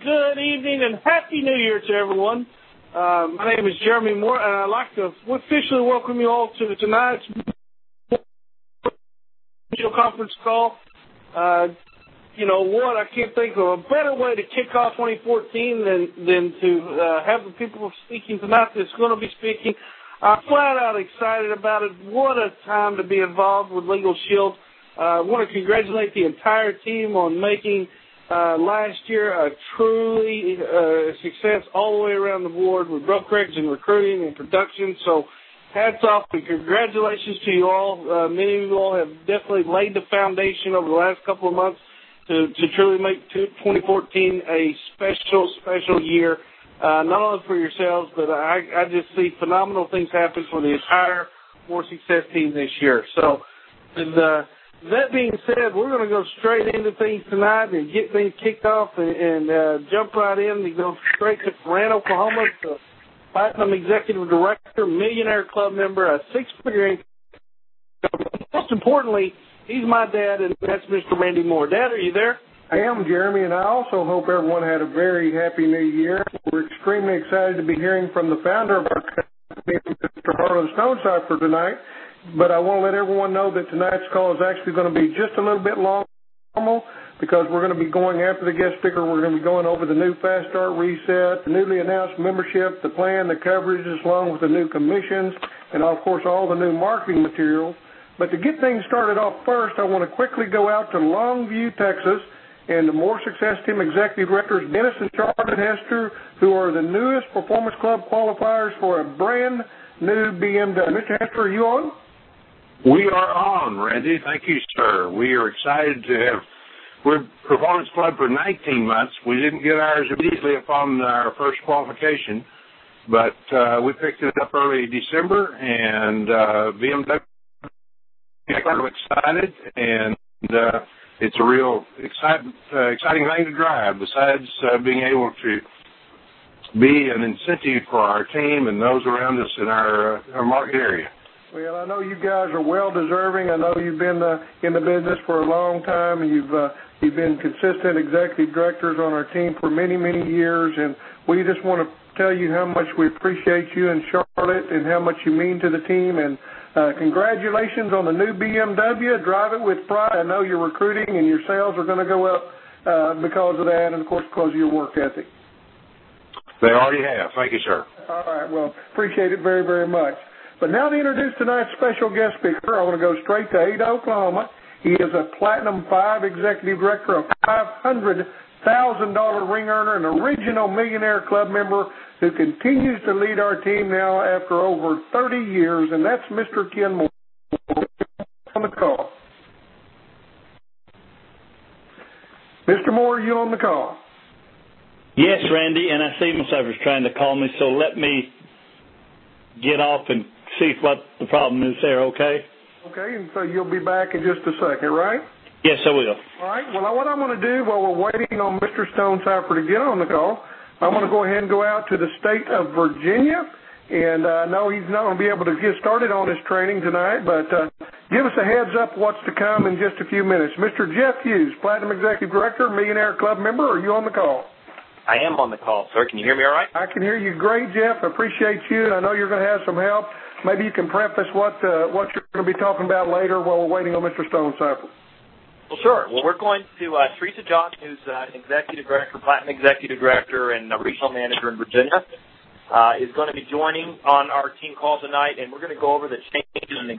good evening, and Happy New Year to everyone. My name is Jeremy Moore, and I'd like to officially welcome you all to tonight's conference call. You know what? I can't think of a better way to kick off 2014 than to have the people speaking tonight that's going to be speaking. I'm flat out excited about it. What a time to be involved with Legal Shield. I want to congratulate the entire team on making last year a truly success all the way around the board with broke records and recruiting and production. So hats off and congratulations to you all. Many of you all have definitely laid the foundation over the last couple of months to truly make 2014 a special year, not only for yourselves, but I just see phenomenal things happen for the entire More Success team this year. So that being said, we're going to go straight into things tonight and get things kicked off and jump right in and go straight to Durant, Oklahoma, to Platinum Executive Director, Millionaire Club member, a six-figure income. Most importantly, he's my dad, and that's Mr. Randy Moore. Dad, are you there? I am, Jeremy, and I also hope everyone had a very happy new year. We're extremely excited to be hearing from the founder of our company, Mr. Harlan Stonecipher, tonight. But I want to let everyone know that tonight's call is actually going to be just a little bit longer than normal because we're going to be going after the guest speaker. We're going to be going over the new Fast Start Reset, the newly announced membership, the plan, the coverages, along with the new commissions, and, of course, all the new marketing materials. But to get things started off first, I want to quickly go out to Longview, Texas, and the More Success Team Executive Directors, Dennis and Charlotte Hester, who are the newest Performance Club qualifiers for a brand new BMW. Mr. Hester, are you on? We are on, Randy. Thank you, sir. We are excited to have. We're Performance Club for 19 months. We didn't get ours immediately upon our first qualification, but we picked it up early December, and BMW are excited, and it's a real exciting thing to drive, besides being able to be an incentive for our team and those around us in our market area. Well, I know you guys are well-deserving. I know you've been in the business for a long time, and you've been consistent executive directors on our team for many, many years, and we just want to tell you how much we appreciate you and Charlotte and how much you mean to the team, and congratulations on the new BMW. Drive it with pride. I know your recruiting and your sales are going to go up because of that and, of course, because of your work ethic. They already have. Thank you, sir. All right. Well, appreciate it very, very much. But now to introduce tonight's special guest speaker, I want to go straight to Ada, Oklahoma. He is a Platinum 5 Executive Director, a $500,000 ring earner, an original Millionaire Club member who continues to lead our team now after over 30 years, and that's Mr. Ken Moore on the call. Mr. Moore, are you on the call? Yes, Randy, and I see myself is trying to call me, so let me get off and see what the problem is there, okay? Okay, and so you'll be back in just a second, right? Yes, I will. All right. Well, what I'm going to do while we're waiting on Mr. Stonecipher to get on the call, I'm going to go ahead and go out to the state of Virginia. And I know he's not going to be able to get started on his training tonight, but give us a heads up what's to come in just a few minutes. Mr. Jeff Hughes, Platinum Executive Director, Millionaire Club member, are you on the call? I am on the call, sir. Can you hear me all right? I can hear you great, Jeff. I appreciate you. I know you're going to have some help. Maybe you can preface what you're going to be talking about later while we're waiting on Mr. Stonecipher. Well, sure. Well, we're going to Teresa Johnson, who's an Executive Director, Platinum Executive Director, and a Regional Manager in Virginia, is going to be joining on our team call tonight, and we're going to go over the changes and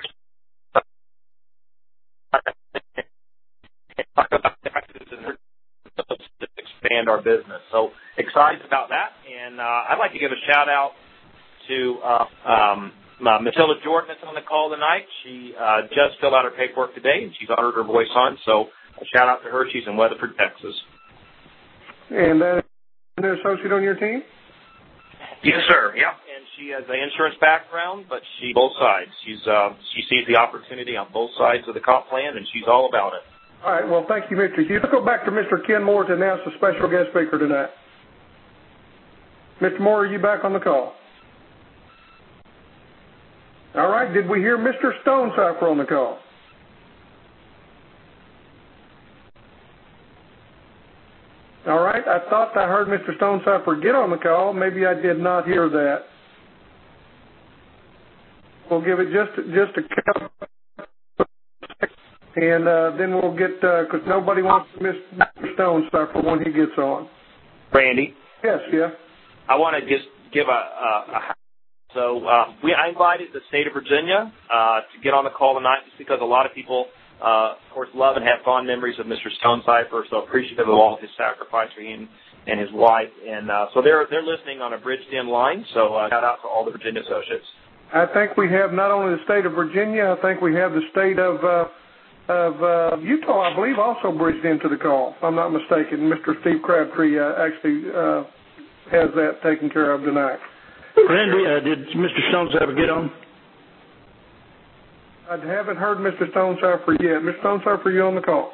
talk about practices and expand our business. So excited about that, and I'd like to give a shout-out to Matilda Jordan that's on the call tonight. She just filled out her paperwork today, and she's honored her voice on, so a shout-out to her. She's in Weatherford, Texas. And that is an associate on your team? Yes, sir. Yeah, and she has an insurance background, but she both sides. She sees the opportunity on both sides of the comp plan, and she's all about it. All right. Well, thank you, Mr. Hughes. Let's go back to Mr. Ken Moore to announce the special guest speaker tonight. Mr. Moore, are you back on the call? All right. Did we hear Mr. Stonecipher on the call? All right. I thought I heard Mr. Stonecipher get on the call. Maybe I did not hear that. We'll give it just a couple seconds, and then we'll get, because nobody wants to miss Mr. Stonecipher when he gets on. Randy? Yes, yeah. I want to just give I invited the state of Virginia to get on the call tonight just because a lot of people, of course, love and have fond memories of Mr. Stonecipher, so appreciative of all his sacrifice for him and his wife. And so they're listening on a bridged-in line, so shout out to all the Virginia associates. I think we have not only the state of Virginia, I think we have the state of Utah, I believe, also bridged into the call, if I'm not mistaken. Mr. Steve Crabtree actually has that taken care of tonight. Randy, did Mr. Stonecipher get on? I haven't heard Mr. Stonecipher yet. Mr. Stonecipher, are you on the call?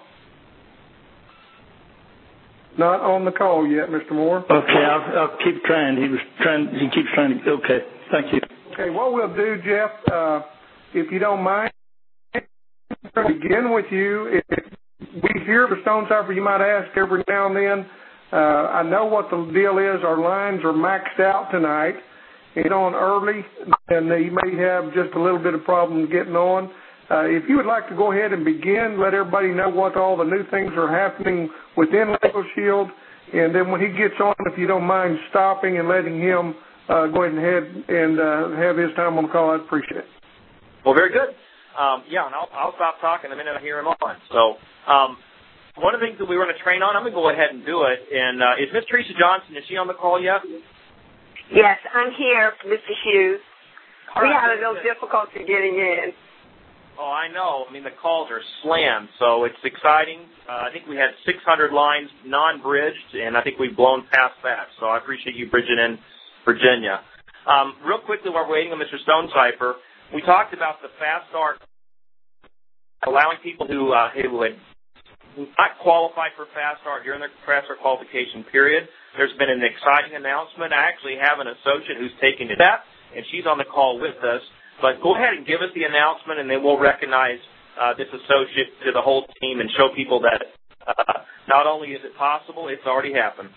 Not on the call yet, Mr. Moore. Okay, I'll keep trying. He keeps trying to. Okay, thank you. Okay, what we'll do, Jeff, if you don't mind, we'll begin with you. If we hear the Stonecipher, you might ask every now and then. I know what the deal is. Our lines are maxed out tonight. It's on early, and you may have just a little bit of problem getting on. If you would like to go ahead and begin, let everybody know what all the new things are happening within Legal Shield, and then when he gets on, if you don't mind stopping and letting him go ahead and have his time on the call, I'd appreciate it. Well, very good. And I'll stop talking the minute I hear him on. So one of the things that we were going to train on, I'm going to go ahead and do it. And is Miss Teresa Johnson, is she on the call yet? Yes, I'm here, Mr. Hughes. We had a little difficulty getting in. Oh, I know. I mean, the calls are slammed, so it's exciting. I think we had 600 lines non-bridged, and I think we've blown past that. So I appreciate you bridging in Virginia. Real quickly, while we're waiting on Mr. Stonecipher, we talked about the Fast Start, allowing people who would not qualify for Fast Start during their Fast Start qualification period. There's been an exciting announcement. I actually have an associate who's taking that, and she's on the call with us. But go ahead and give us the announcement, and then we'll recognize this associate to the whole team and show people that not only is it possible, it's already happened.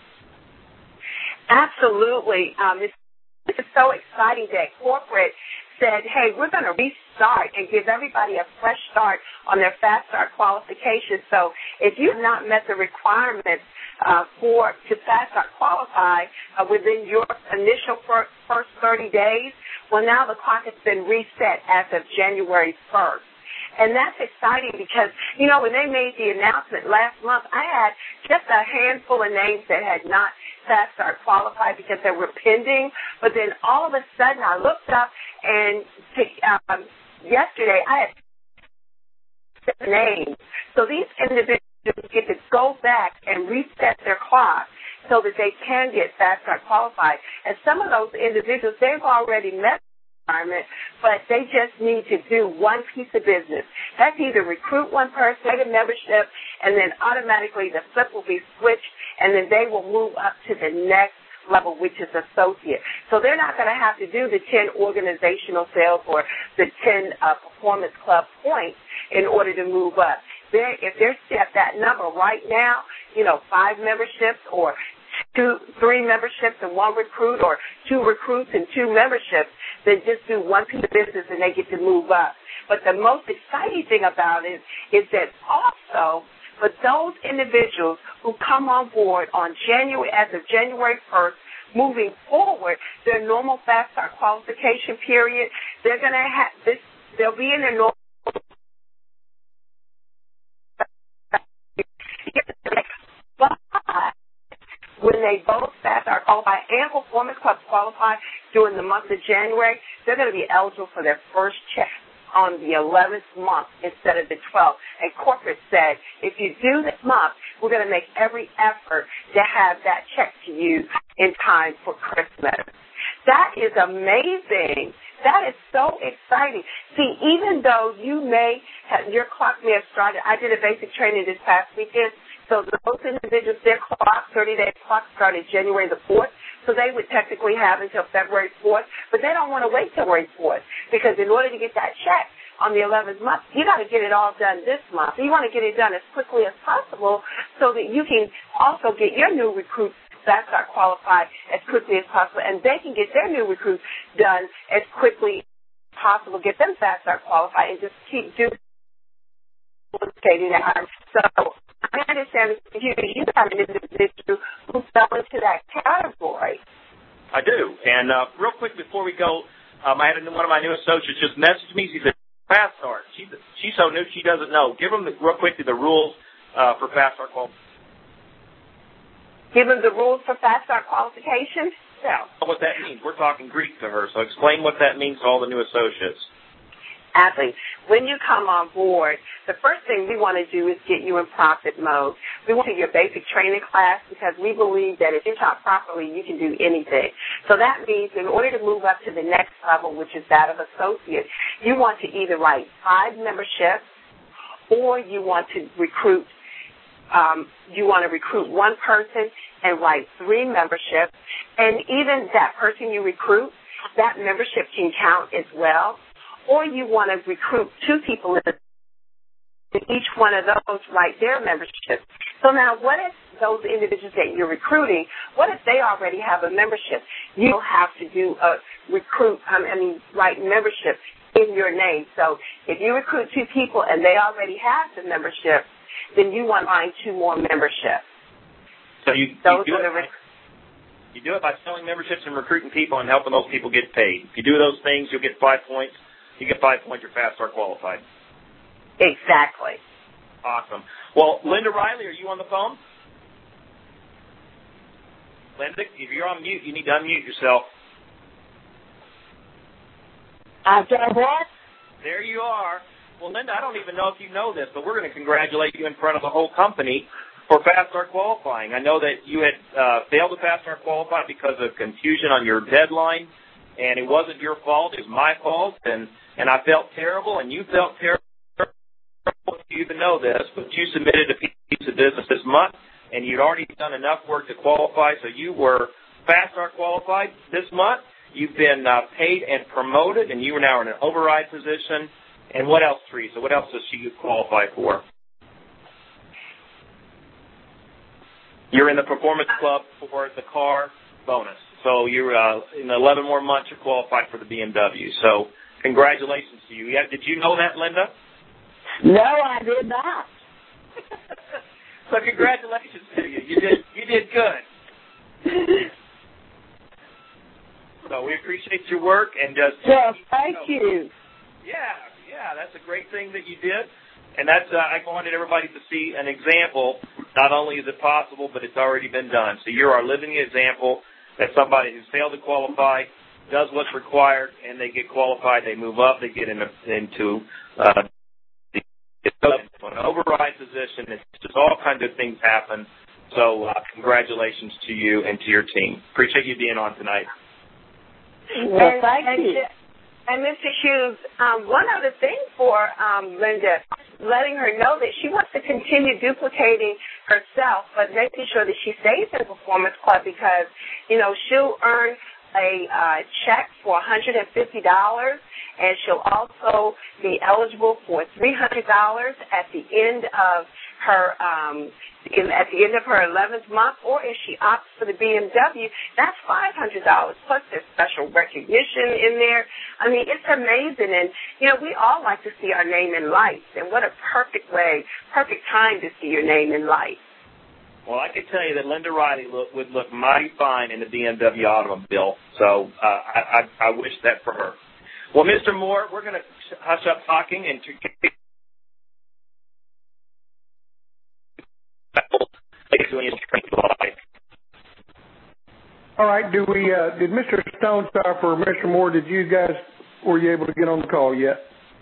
Absolutely. This is so exciting that corporate said, hey, we're going to restart and give everybody a fresh start on their Fast Start qualification. So if you've not met the requirements to Fast Start qualify within your initial first 30 days, well, now the clock has been reset as of January 1st. And that's exciting because, when they made the announcement last month, I had just a handful of names that had not Fast Start qualified because they were pending. But then all of a sudden I looked up and yesterday I had 7 names. So these individuals get to go back and reset their clock so that they can get Fast Start qualified. And some of those individuals, they've already met but they just need to do one piece of business. That's either recruit one person, get a membership, and then automatically the flip will be switched, and then they will move up to the next level, which is associate. So they're not going to have to do the 10 organizational sales or the 10 performance club points in order to move up. If they're at that number right now, 5 memberships or 3 memberships and 1 recruit, or 2 recruits and 2 memberships, then just do one piece of business and they get to move up. But the most exciting thing about it is that also for those individuals who come on board on as of January 1st, moving forward, their normal Fast Start qualification period, they're going to have this. They'll be in their normal. When they both Fast Start qualify and Performance Club qualify during the month of January, they're going to be eligible for their first check on the 11th month instead of the 12th. And corporate said, if you do this month, we're going to make every effort to have that check to you in time for Christmas. That is amazing. That is so exciting. See, even though your clock may have started, I did a basic training this past weekend. So those individuals, their clock, 30-day clock started January the 4th, so they would technically have until February 4th, but they don't want to wait till February 4th because in order to get that check on the 11th month. You got to get it all done this month. So you want to get it done as quickly as possible so that you can also get your new recruits that are qualified as quickly as possible, and they can get their new recruits done as quickly as possible, get them fast start qualified, and just keep duplicating that. So I understand that you have an individual who fell into that category. I do. And real quick before we go, I had one of my new associates just message me. She said, Fast Start. She's so new she doesn't know. Give them real quickly the rules for Fast Start qualification. Give them the rules for Fast Start qualification? Yeah. What that means. We're talking Greek to her, so explain what that means to all the new associates. Athletes, when you come on board, the first thing we want to do is get you in profit mode. We want to do your basic training class because we believe that if you're taught properly, you can do anything. So that means in order to move up to the next level, which is that of associate, you want to either write 5 memberships or you want to recruit one person and write 3 memberships. And even that person you recruit, that membership can count as well. Or you want to recruit 2 people and each one of those write their membership. So now what if those individuals that you're recruiting, what if they already have a membership? You'll have to do write membership in your name. So if you recruit 2 people and they already have the membership, then you want to find 2 more memberships. So you do it by selling memberships and recruiting people and helping those people get paid. If you do those things, you'll get 5 points. You get 5 points, you're Fast Start qualified. Exactly. Awesome. Well, Linda Riley, are you on the phone? Linda, if you're on mute, you need to unmute yourself. What? There you are. Well, Linda, I don't even know if you know this, but we're going to congratulate you in front of the whole company for Fast Start qualifying. I know that you had failed to Fast Start qualify because of confusion on your deadline, and it wasn't your fault. It was my fault, and I felt terrible, and you felt terrible. You even know this, but you submitted a piece of business this month, and you'd already done enough work to qualify, so you were Fast Start qualified this month. You've been paid and promoted, and you are now in an override position. And what else, Teresa? What else does she qualify for? You're in the Performance Club for the car bonus. So you're in 11 more months, you're qualified for the BMW. So congratulations to you. Yeah, did you know that, Linda? No, I did not. So congratulations to you. You did good. So we appreciate your work and just. Well, thank you. Yeah, that's a great thing that you did. And that's I wanted everybody to see an example. Not only is it possible, but it's already been done. So you're our living example that somebody who's failed to qualify does what's required, and they get qualified. They move up. They get into an override position. It's just all kinds of things happen. So congratulations to you and to your team. Appreciate you being on tonight. Well, thank you. And Mr. Hughes, one other thing for Linda, letting her know that she wants to continue duplicating herself, but making sure that she stays in Performance Club because, she'll earn a check for $150, and she'll also be eligible for $300 at the end of her 11th month, or if she opts for the BMW, that's $500. Plus, there's special recognition in there. I mean, it's amazing, and we all like to see our name in lights, and what a perfect time to see your name in lights. Well, I can tell you that Linda Riley would look mighty fine in the BMW automobile, so I wish that for her. Well, Mr. Moore, we're going to hush up talking and all right. Did Mr. Stonestoffer or Mr. Moore, were you able to get on the call yet?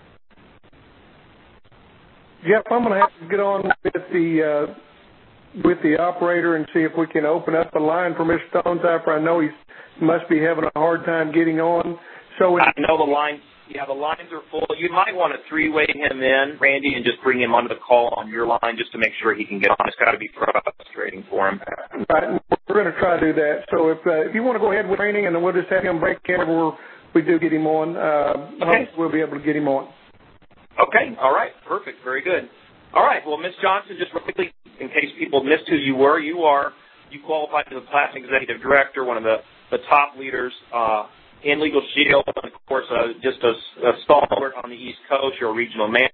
Jeff, I'm going to have to get on with the operator and see if we can open up a line for Mr. Stonestoffer. I know he must be having a hard time getting on. I know the lines. Yeah, the lines are full. You might want to 3-way him in, Randy, and just bring him onto the call on your line just to make sure he can get on. It's got to be frustrating for him. Right. We're going to try to do that. So if you want to go ahead with training, and then we'll just have him break in where we do get him on. Okay. We'll be able to get him on. Okay. All right. Perfect. Very good. All right. Well, Ms. Johnson, just real quickly, in case people missed who you were, you qualified as a Platinum Executive Director, one of the top leaders in Legal Shield, and of course, just a stalwart on the East Coast. You're a regional manager,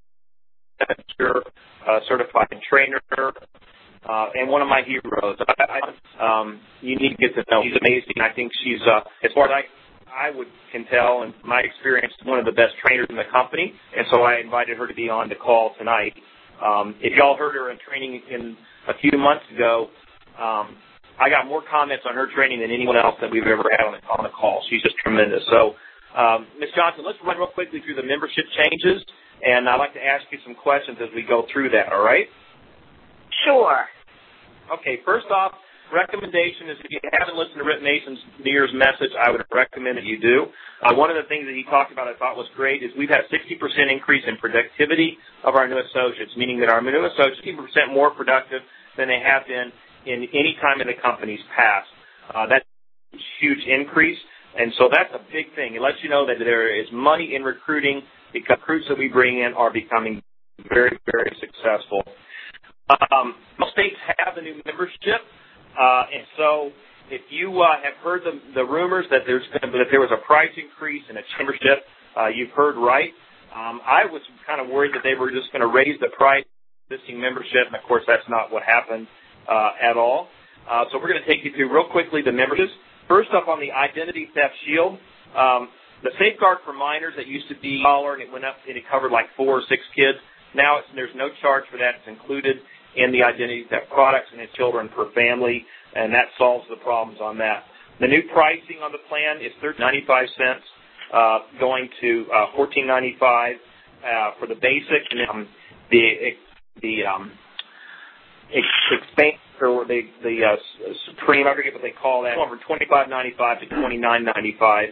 certified trainer, and one of my heroes. You need to get to know. She's amazing. I think she's, as far as I can tell, in my experience, one of the best trainers in the company, and so I invited her to be on the call tonight. If y'all heard her in training in a few months ago, I got more comments on her training than anyone else that we've ever had on the call. She's just tremendous. So, Ms. Johnson, let's run real quickly through the membership changes, and I'd like to ask you some questions as we go through that, all right? Sure. Okay, first off, recommendation is if you haven't listened to Rip Mason's New Year's message, I would recommend that you do. One of the things that he talked about I thought was great is we've had 60% increase in productivity of our new associates, meaning that our new associates are 60% more productive than they have been in any time in the company's past. That's a huge increase, and so that's a big thing. It lets you know that there is money in recruiting because recruits that we bring in are becoming very, very successful. Most states have the new membership. And so if you have heard the rumors that there was a price increase in a membership, you've heard right. I was kind of worried that they were just going to raise the price of existing membership, and, of course, that's not what happened at all. So we're going to take you through real quickly the memberships. First up on the Identity Theft Shield, the Safeguard for Minors that used to be $1, and it went up and it covered like 4 or 6 kids. Now there's no charge for that. It's included in the identity theft products and it's children per family, and that solves the problems on that. The new pricing on the plan is $13.95, going to $14.95 for the basic, and the expansion or the supreme, I forget what they call that, from $25.95 to $29.95,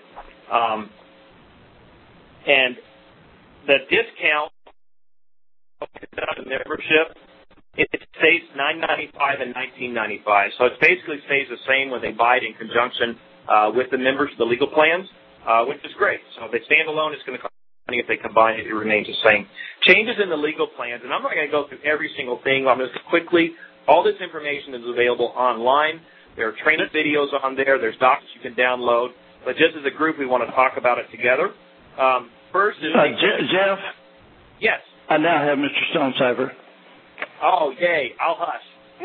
and the discount of the membership. It stays $9.95 and $19.95, so it basically stays the same when they buy it in conjunction with the members of the legal plans, which is great. So if they stand alone, it's going to cost money. If they combine it, it remains the same. Changes in the legal plans, and I'm not going to go through every single thing. I'm just quickly. All this information is available online. There are training videos on there. There's documents you can download. But just as a group, we want to talk about it together. First is Jeff. Yes. I now have Mr. Stonecipher. Oh, yay. I'll hush.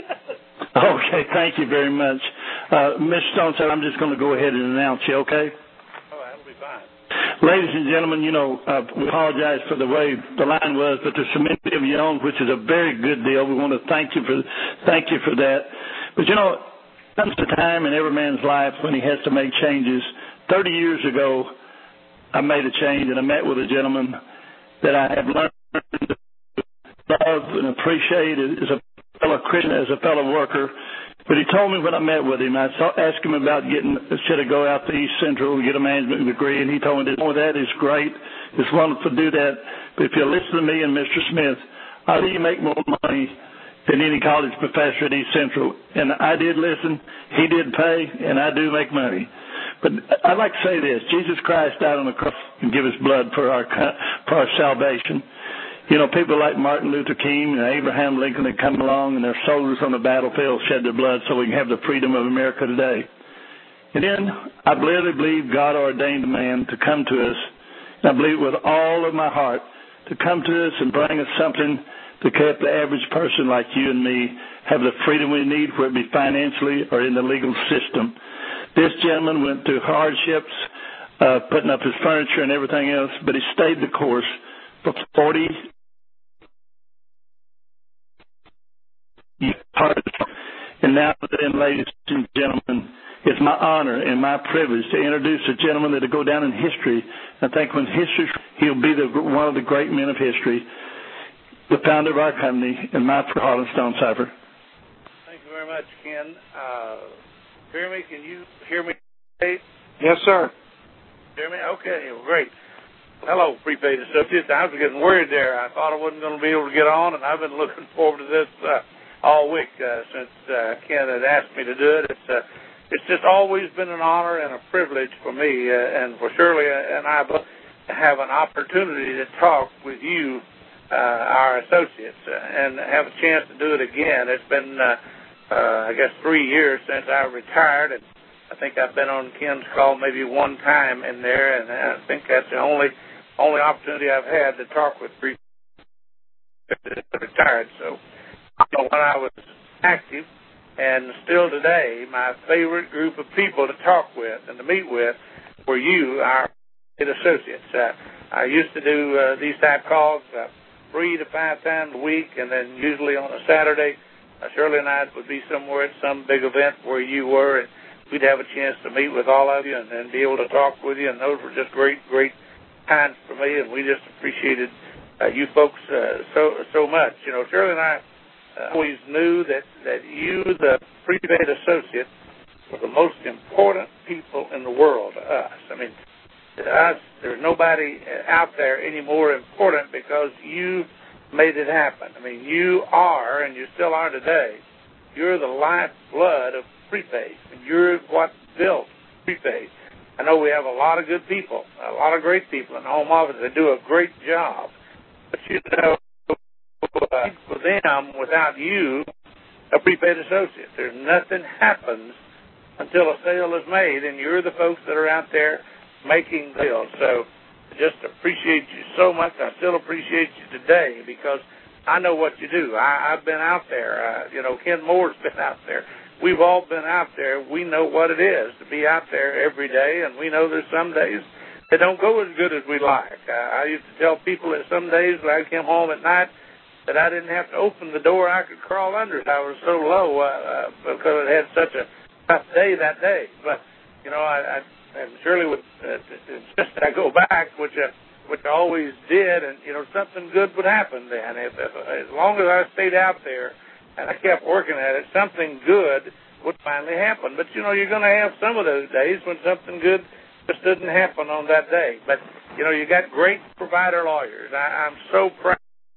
Okay, thank you very much. Mr. Stonecipher, I'm just going to go ahead and announce you, okay? Oh, that'll be fine. Ladies and gentlemen, we apologize for the way the line was, but there's so many of you on, which is a very good deal. We want to thank you for that. But, comes a time in every man's life when he has to make changes. 30 years ago, I made a change, and I met with a gentleman that I have learned to love and appreciate as a fellow Christian, as a fellow worker. But he told me when I met with him, I asked him about should I go out to East Central and get a management degree, and he told me that is great. It's wonderful to do that. But if you listen to me and Mr. Smith, I think you make more money than any college professor at East Central. And I did listen. He did pay, and I do make money. But I'd like to say this. Jesus Christ died on the cross and gave his blood for our salvation. People like Martin Luther King and Abraham Lincoln that come along and their soldiers on the battlefield shed their blood so we can have the freedom of America today. And then I really believe God ordained a man to come to us. And I believe with all of my heart to come to us and bring us something to help the average person like you and me have the freedom we need, whether it be financially or in the legal system. This gentleman went through hardships, putting up his furniture and everything else, but he stayed the course for 40 years. And now then, ladies and gentlemen, it's my honor and my privilege to introduce a gentleman that will go down in history. I think when history, he'll be one of the great men of history, the founder of our company, and my Harlan Stonecipher. Thank you very much, Ken. Hear me? Can you hear me? Yes, sir. Hear me? Okay, well, great. Hello, prepaid associates. I was getting worried there. I thought I wasn't going to be able to get on, and I've been looking forward to this all week since Ken had asked me to do it. It's just always been an honor and a privilege for me and for Shirley and I both. have an opportunity to talk with you, our associates, and have a chance to do it again. It's been, I guess, 3 years since I retired, and I think I've been on Ken's call maybe one time in there, and I think that's the only opportunity I've had to talk with three retired. So when I was active, and still today, my favorite group of people to talk with and to meet with were you, our associates. I used to do these type calls 3 to 5 times a week, and then usually on a Saturday, Shirley and I would be somewhere at some big event where you were, and we'd have a chance to meet with all of you and be able to talk with you, and those were just great times for me, and we just appreciated you folks so much. You know, Shirley and I always knew that you, the prepaid associate, were the most important people in the world to us. I mean, to us, there's nobody out there any more important because you made it happen. I mean, you are, and you still are today, you're the lifeblood of prepaid, and you're what built prepaid. I know we have a lot of good people, a lot of great people in the home office that do a great job, but you know, for them, without you, a prepaid associate, there's nothing happens until a sale is made, and you're the folks that are out there making deals. So I just appreciate you so much. I still appreciate you today because I know what you do. I've been out there. You know, Ken Moore's been out there. We've all been out there. We know what it is to be out there every day, and we know there's some days that don't go as good as we like. I used to tell people that some days when I came home at night that I didn't have to open the door, I could crawl under it. I was so low because it had such a tough day that day. But, you know, and Shirley would insist that I go back, which I always did, and, you know, something good would happen then. If as long as I stayed out there and I kept working at it, something good would finally happen. But, you know, you're going to have some of those days when something good just doesn't happen on that day. But, you know, you got great provider lawyers. I'm so proud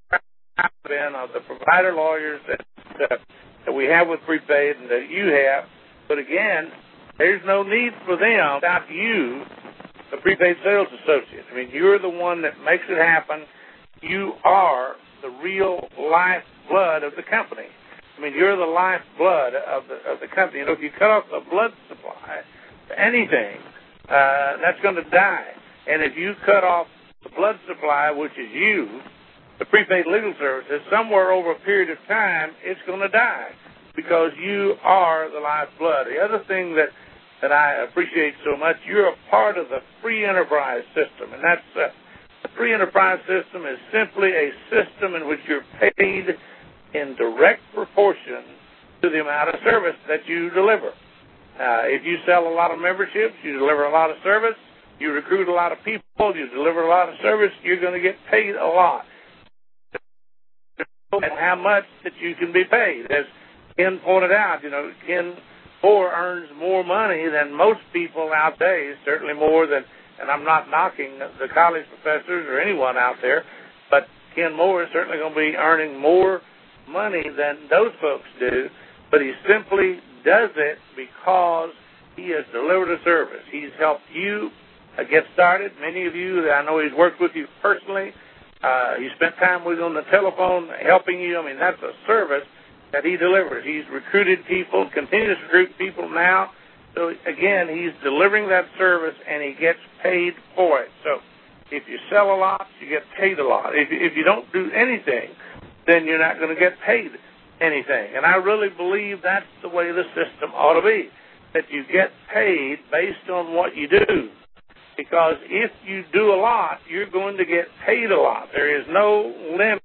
of the provider lawyers that we have with prepaid and that you have. But, again, there's no need for them without you, the prepaid sales associate. I mean, you're the one that makes it happen. You are the real lifeblood of the company. I mean, you're the lifeblood of the company. You know, if you cut off the blood supply to anything, that's going to die. And if you cut off the blood supply, which is you, the prepaid legal services, somewhere over a period of time, it's going to die because you are the lifeblood. The other thing that I appreciate so much, you're a part of the free enterprise system, and that's the free enterprise system is simply a system in which you're paid in direct proportion to the amount of service that you deliver. If you sell a lot of memberships, you deliver a lot of service, you recruit a lot of people, you deliver a lot of service, you're going to get paid a lot. And how much that you can be paid. As Ken pointed out, you know, Ken Moore earns more money than most people nowadays, certainly more than, and I'm not knocking the college professors or anyone out there, but Ken Moore is certainly going to be earning more money than those folks do, but he simply does it because he has delivered a service. He's helped you get started. Many of you, I know he's worked with you personally. He spent time with you on the telephone helping you. I mean, that's a service that he delivers. He's recruited people, continues to recruit people now. So, again, he's delivering that service, and he gets paid for it. So if you sell a lot, you get paid a lot. If you don't do anything, then you're not going to get paid anything. And I really believe that's the way the system ought to be, that you get paid based on what you do. Because if you do a lot, you're going to get paid a lot. There is no limit.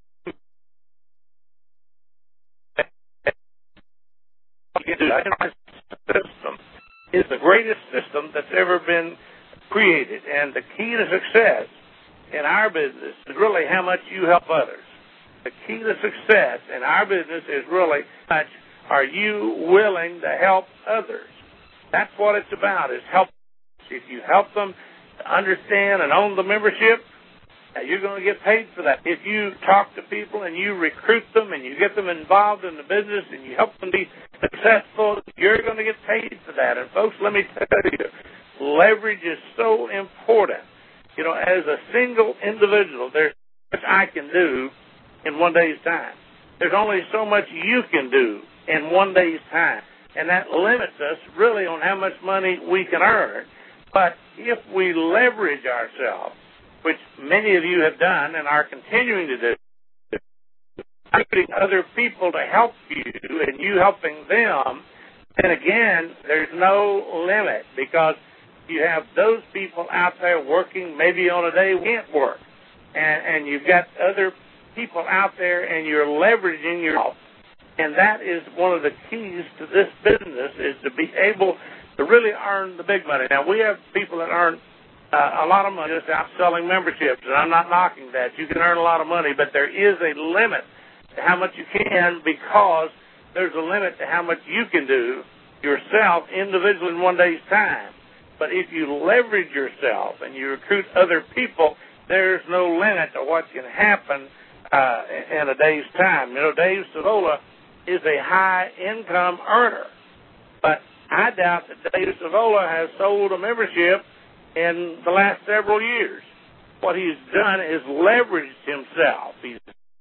The system is the greatest system that's ever been created. And the key to success in our business is really how much you help others. The key to success in our business is really how much are you willing to help others. That's what it's about, is help. If you help them understand and own the membership, you're going to get paid for that. If you talk to people and you recruit them and you get them involved in the business and you help them be successful, you're going to get paid for that. And folks, let me tell you, leverage is so important. as a single individual, there's so much I can do in one day's time. There's only so much you can do in one day's time. And that limits us really on how much money we can earn. But if we leverage ourselves, which many of you have done and are continuing to do, including other people to help you and you helping them, then again, there's no limit because you have those people out there working maybe on a day we can't work. And you've got other people out there and you're leveraging yourself. And that is one of the keys to this business is to be able to really earn the big money. Now, we have people that earn a lot of money just out selling memberships, and I'm not knocking that. You can earn a lot of money, but there is a limit to how much you can because there's a limit to how much you can do yourself individually in one day's time. But if you leverage yourself and you recruit other people, there's no limit to what can happen in a day's time. Dave Savola is a high-income earner, but I doubt that Dave Savola has sold a membership in the last several years. What he's done is leveraged himself. He's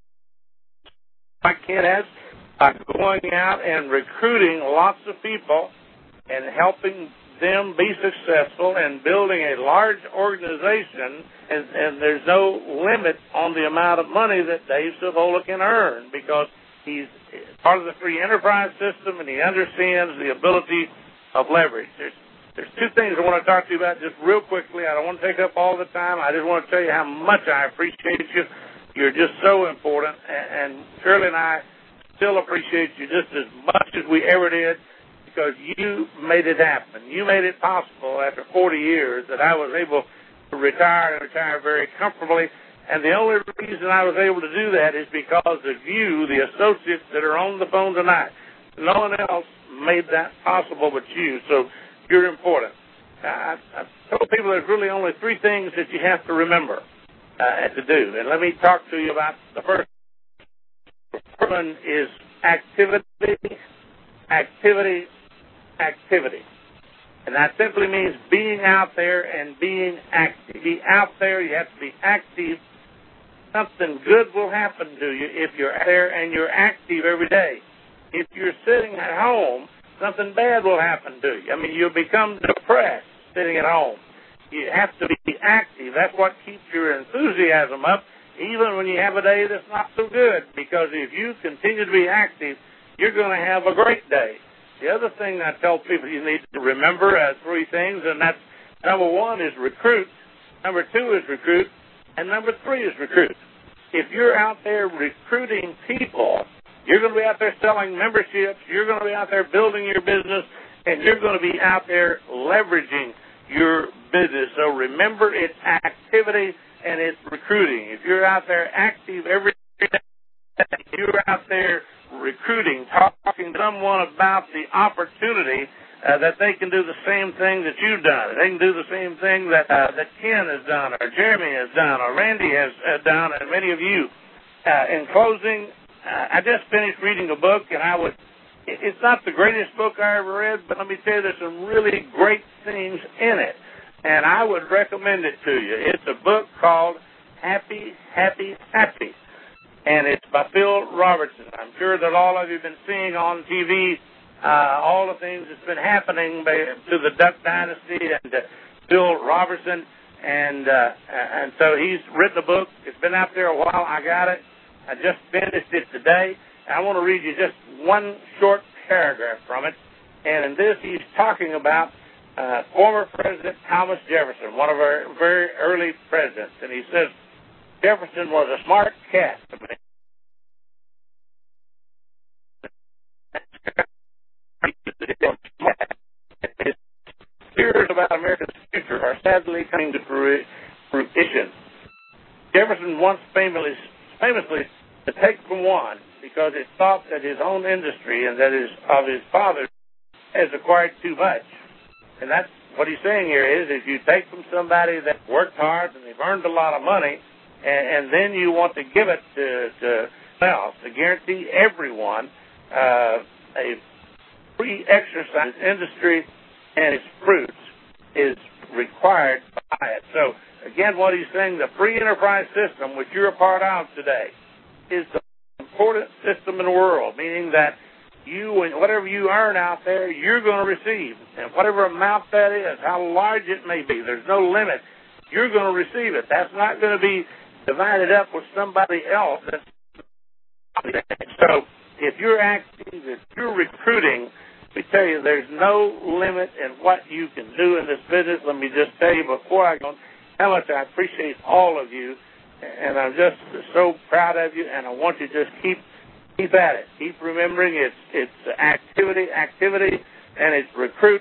like Ken has by going out and recruiting lots of people and helping them be successful and building a large organization, and there's no limit on the amount of money that Dave Savola can earn because he's part of the free enterprise system and he understands the ability of leverage. There's two things I want to talk to you about just real quickly. I don't want to take up all the time. I just want to tell you how much I appreciate you. You're just so important, and Shirley and I still appreciate you just as much as we ever did because you made it happen. You made it possible after 40 years that I was able to retire and retire very comfortably. And the only reason I was able to do that is because of you, the associates that are on the phone tonight. No one else made that possible but you, so you're important. I told people there's really only three things that you have to remember to do. And let me talk to you about the first one is activity, activity, activity. And that simply means being out there and being active. Be out there, you have to be active. Something good will happen to you if you're out there and you're active every day. If you're sitting at home, something bad will happen to you. I mean, you'll become depressed sitting at home. You have to be active. That's what keeps your enthusiasm up, even when you have a day that's not so good, because if you continue to be active, you're going to have a great day. The other thing I tell people you need to remember are three things, and that's number one is recruit, number two is recruit, and number three is recruit. If you're out there recruiting people, you're going to be out there selling memberships, you're going to be out there building your business, and you're going to be out there leveraging your business. So remember, it's activity and it's recruiting. If you're out there active every day, you're out there recruiting, talking to someone about the opportunity that they can do the same thing that you've done. They can do the same thing that Ken has done, or Jeremy has done, or Randy has done, and many of you. In closing, I just finished reading a book, and it's not the greatest book I ever read, but let me tell you, there's some really great things in it, and I would recommend it to you. It's a book called Happy, Happy, Happy, and it's by Phil Robertson. I'm sure that all of you have been seeing on TV all the things that's been happening to the Duck Dynasty and to Phil Robertson, and so he's written a book. It's been out there a while. I got it. I just finished it today. I want to read you just one short paragraph from it. And in this, he's talking about former President Thomas Jefferson, one of our very early presidents. And he says, Jefferson was a smart cat. His fears about America's future are sadly coming to fruition. Jefferson once famously to take from one because it thought that his own industry and that of his father has acquired too much. And that's what he's saying here is if you take from somebody that worked hard and they've earned a lot of money and then you want to give it to else to guarantee everyone a free exercise industry and its fruits is required by it. So again, what he's saying, the free enterprise system, which you're a part of today, is the most important system in the world, meaning that you and whatever you earn out there, you're going to receive. And whatever amount that is, how large it may be, there's no limit. You're going to receive it. That's not going to be divided up with somebody else. So if you're active, if you're recruiting, we tell you there's no limit in what you can do in this business. Let me just tell you before I go, how much I appreciate all of you, and I'm just so proud of you, and I want you to just keep at it. Keep remembering it's activity, and it's recruit.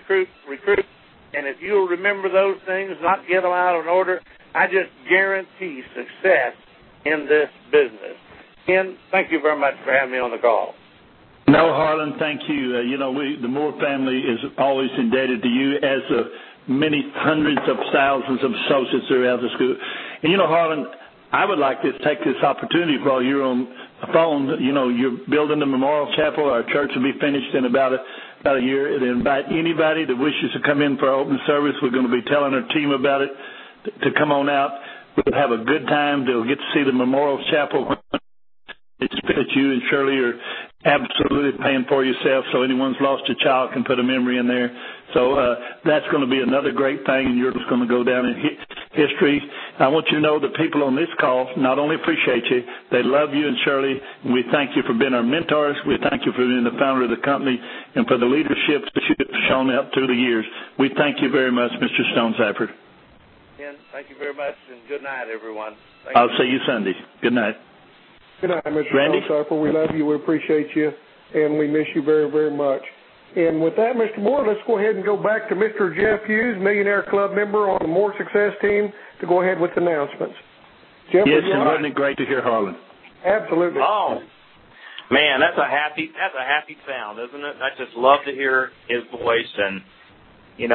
And if you'll remember those things, not get them out of order, I just guarantee success in this business. Ken, thank you very much for having me on the call. No, Harlan, thank you. The Moore family is always indebted to you, as many hundreds of thousands of associates throughout the school. And, Harlan, I would like to take this opportunity while you're on the phone. You're building the Memorial Chapel. Our church will be finished in about a year. And invite anybody that wishes to come in for our open service. We're going to be telling our team about it to come on out. We'll have a good time. They'll get to see the Memorial Chapel. It's that you and Shirley are absolutely paying for yourself, so anyone's lost a child can put a memory in there. So that's going to be another great thing, and you're just going to go down in history. I want you to know that people on this call not only appreciate you, they love you and Shirley, and we thank you for being our mentors. We thank you for being the founder of the company and for the leadership that you've shown up through the years. We thank you very much, Mr. Stonecipher. Ken, thank you very much, and good night, everyone. I'll see you Sunday. Good night. Good night, Mr. Randy? Stonecipher. We love you. We appreciate you, and we miss you very, very much. And with that, Mr. Moore, let's go ahead and go back to Mr. Jeff Hughes, Millionaire Club member on the Moore Success Team, to go ahead with the announcements. Jeff, yes, and wasn't it great to hear Harlan? Absolutely. Oh, man, that's a happy sound, isn't it? I just love to hear his voice, and he,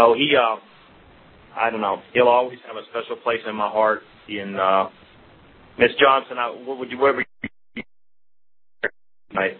I don't know, he'll always have a special place in my heart. In Miss Johnson, whatever you tonight.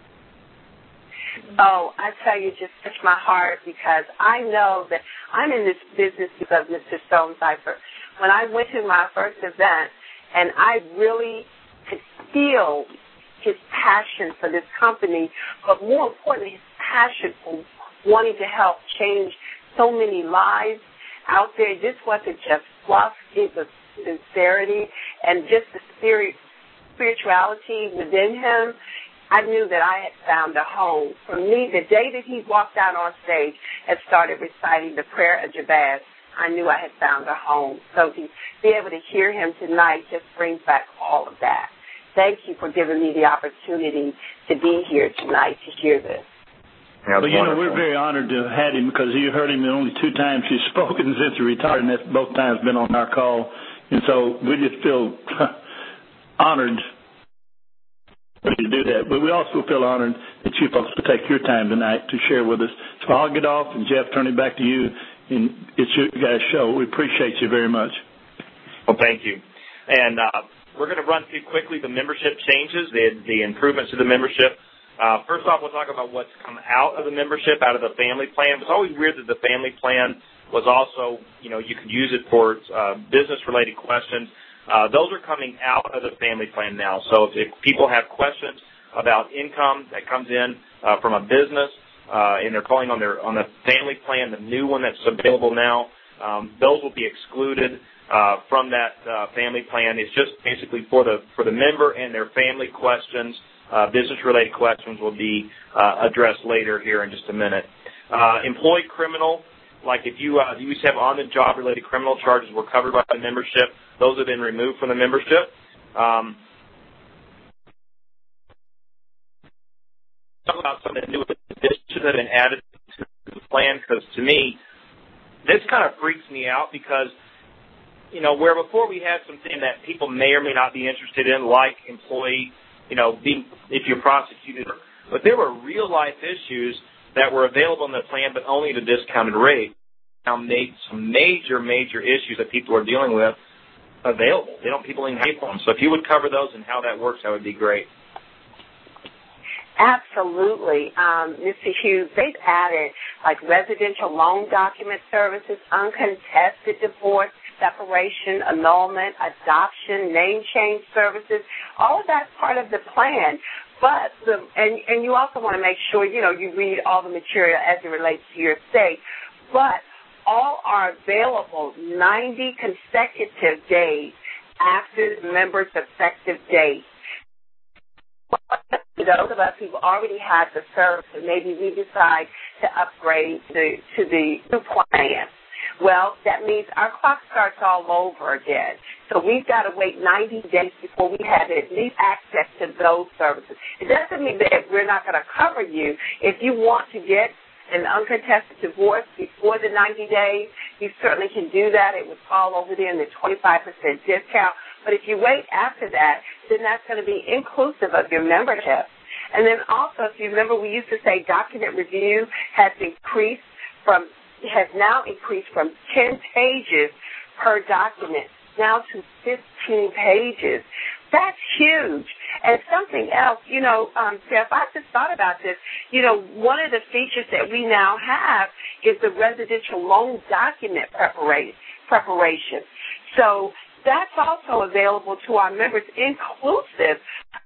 Oh, I tell you, just touch my heart, because I know that I'm in this business because of Mr. Stonecipher. When I went to my first event, and I really could feel his passion for this company, but more importantly, his passion for wanting to help change so many lives out there. This wasn't just fluff, it was sincerity and just the spirituality within him. I knew that I had found a home. For me, the day that he walked out on stage and started reciting the prayer of Jabez, I knew I had found a home. So to be able to hear him tonight just brings back all of that. Thank you for giving me the opportunity to be here tonight to hear this. Well, we're very honored to have had him, because you heard him the only 2 times he's spoken since he retired, and that's both times been on our call. And so we just feel honored to do that. But we also feel honored that you folks will take your time tonight to share with us. So I'll get off, and Jeff, turn it back to you. And it's your guys' show. We appreciate you very much. Well, thank you. And we're going to run through quickly the membership changes, the improvements to the membership. First off, we'll talk about what's come out of the membership, out of the family plan. It was always weird that the family plan was also, you could use it for business-related questions. Those are coming out of the family plan now. So if people have questions about income that comes in from a business, and they're calling on the family plan, the new one that's available now, those will be excluded from that family plan. It's just basically for the member and their family questions. Business-related questions will be addressed later here in just a minute. Employee criminal, like if you used to have on-the-job related criminal charges were covered by the membership, those have been removed from the membership. Talk about some of the new additions that have been added to the plan, because to me, this kind of freaks me out, because where before we had something that people may or may not be interested in, like employee, if you're prosecuted, but there were real life issues that were available in the plan, but only at a discounted rate. Now made some major issues that people are dealing with available. People didn't pay for them. So if you would cover those and how that works, that would be great. Absolutely. Mr. Hughes, they've added like residential loan document services, uncontested divorce, separation, annulment, adoption, name change services. All of that's part of the plan. But and you also want to make sure, you read all the material as it relates to your state. But all are available 90 consecutive days after the member's effective date. Those of us who've already had the service and maybe we decide to upgrade to the new plan, well, that means our clock starts all over again. So we've got to wait 90 days before we have at least access to those services. It doesn't mean that we're not going to cover you. If you want to get an uncontested divorce before the 90 days, you certainly can do that. It would fall over there in the 25% discount. But if you wait after that, then that's going to be inclusive of your membership. And then also, if you remember, we used to say document review has now increased from 10 pages per document now to 15 pages. That's huge. And something else, Steph, I just thought about this. One of the features that we now have is the residential loan document preparation. So that's also available to our members, inclusive.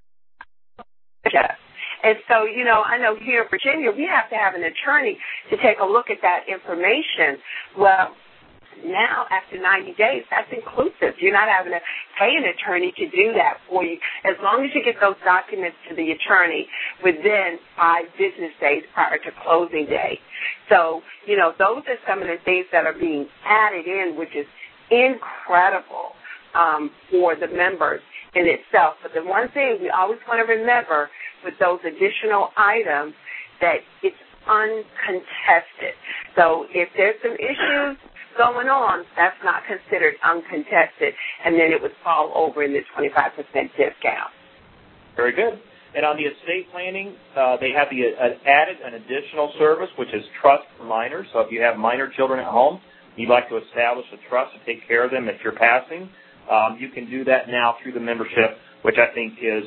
And so, I know here in Virginia, we have to have an attorney to take a look at that information. Well, now, after 90 days, that's inclusive. You're not having to pay an attorney to do that for you, as long as you get those documents to the attorney within 5 business days prior to closing day. So, those are some of the things that are being added in, which is incredible for the members in itself. But the one thing we always want to remember with those additional items, that it's uncontested. So if there's some issues going on, that's not considered uncontested, and then it would fall over in the 25% discount. Very good. And on the estate planning, they have added an additional service, which is trust for minors. So if you have minor children at home, you'd like to establish a trust to take care of them if you're passing, you can do that now through the membership, which I think is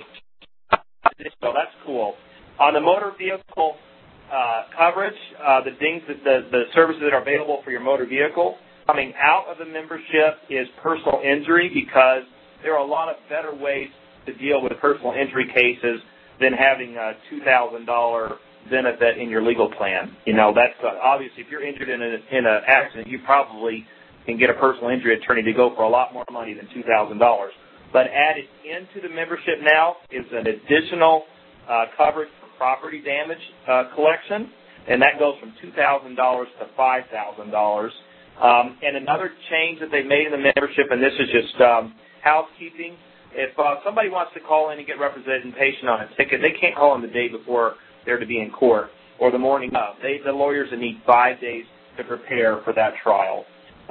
so that's cool. On the motor vehicle coverage, the services that are available for your motor vehicle, coming out of the membership is personal injury, because there are a lot of better ways to deal with personal injury cases than having a $2,000 benefit in your legal plan. That's obviously, if you're injured in an accident, you probably can get a personal injury attorney to go for a lot more money than $2,000. But added into the membership now is an additional coverage for property damage collection, and that goes from $2,000 to $5,000. And another change that they made in the membership, and this is just housekeeping, if somebody wants to call in and get representation on a ticket, they can't call in the day before they're to be in court or the morning of. The lawyers need 5 days to prepare for that trial.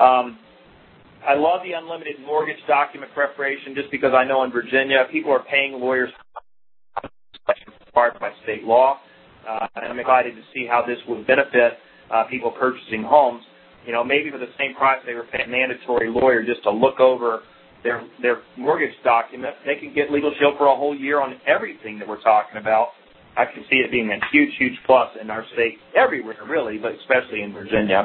I love the unlimited mortgage document preparation, just because I know in Virginia people are paying lawyers required by state law, and I'm excited to see how this will benefit people purchasing homes. Maybe for the same price they were paying a mandatory lawyer just to look over their mortgage document, they can get Legal Shield for a whole year on everything that we're talking about. I can see it being a huge, huge plus in our state, everywhere really, but especially in Virginia.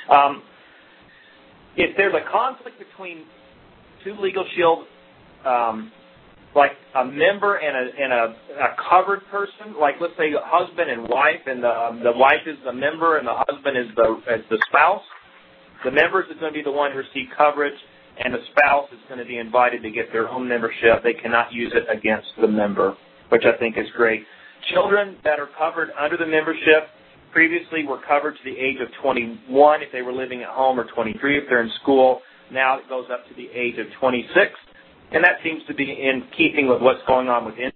If there's a conflict between two Legal Shield, like a member and a covered person, like let's say husband and wife, and the wife is the member and the husband is the spouse, the members is going to be the one who receive coverage, and the spouse is going to be invited to get their own membership. They cannot use it against the member, which I think is great. Children that are covered under the membership previously were covered to the age of 21 if they were living at home, or 23 if they're in school. Now it goes up to the age of 26, and that seems to be in keeping with what's going on within.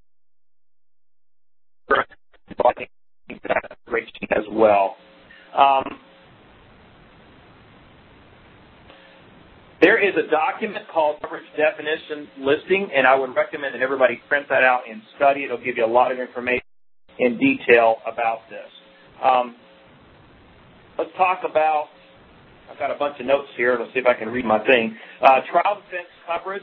I think that's great as well. There is a document called Coverage Definition Listing, and I would recommend that everybody print that out and study it. It'll give you a lot of information in detail about this. Let's talk about, I've got a bunch of notes here. Let's see if I can read my thing. Trial defense coverage.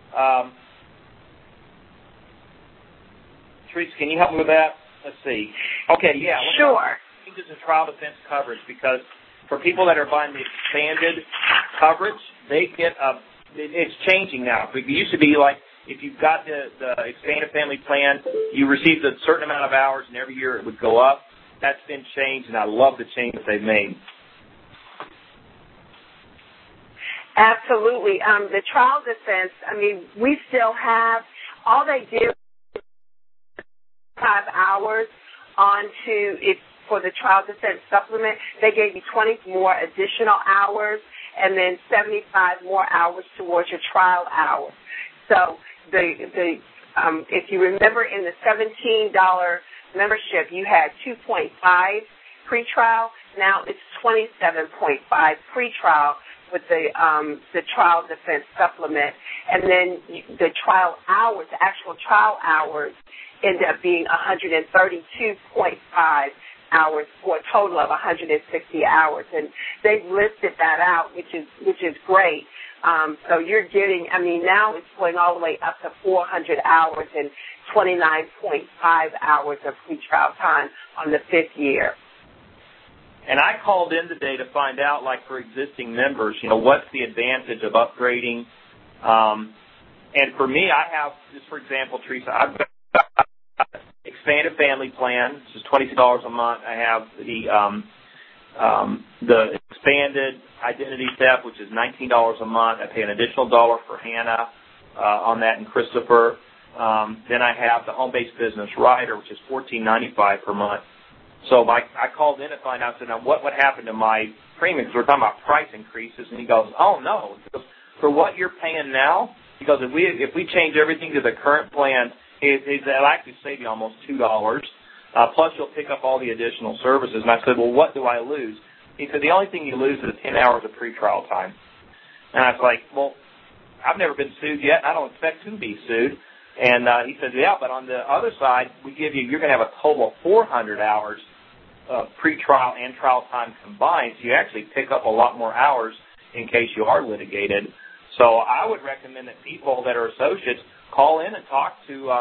Teresa, can you help me with that? Let's see. Okay, yeah. Sure. Changes in trial defense coverage, because for people that are buying the expanded coverage, they get it's changing now. It used to be like if you've got the expanded family plan, you received a certain amount of hours, and every year it would go up. That's been changed, and I love the change that they've made. Absolutely. The trial defense, I mean, we still have, all they do is 5 hours onto it for the trial defense supplement. They gave you 20 more additional hours and then 75 more hours towards your trial hours. So if you remember in the $17 membership, you had 2.5 pretrial. Now it's 27.5 pretrial with the trial defense supplement, and then the trial hours, the actual trial hours, end up being 132.5 hours for a total of 160 hours, and they've listed that out, which is great. So you're getting, I mean, now it's going all the way up to 400 hours and 29.5 hours of pretrial time on the 5th year. And I called in today to find out, like for existing members, what's the advantage of upgrading. And for me, I have, just for example, Teresa, I've got expanded family plan, which is $26 a month. I have the expanded identity theft, which is $19 a month. I pay an additional $1 for Hannah on that and Christopher. Then I have the home-based business rider, which is $14.95 per month. So I called in to find out, said, now what happened to my premiums? We're talking about price increases. And he goes, oh, no. Because for what you're paying now, because if we change everything to the current plan, it'll actually save you almost $2. Plus you'll pick up all the additional services. And I said, well, what do I lose? He said, the only thing you lose is 10 hours of pretrial time. And I was like, well, I've never been sued yet. I don't expect to be sued. And he said, yeah, but on the other side, you're going to have a total of 400 hours of pretrial and trial time combined, so you actually pick up a lot more hours in case you are litigated. So I would recommend that people that are associates call in and talk to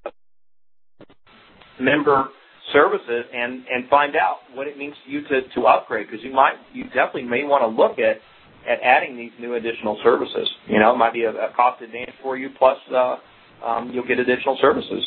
member services and find out what it means to you to upgrade, because you definitely may want to look at adding these new additional services. It might be a cost advantage for you, plus you'll get additional services.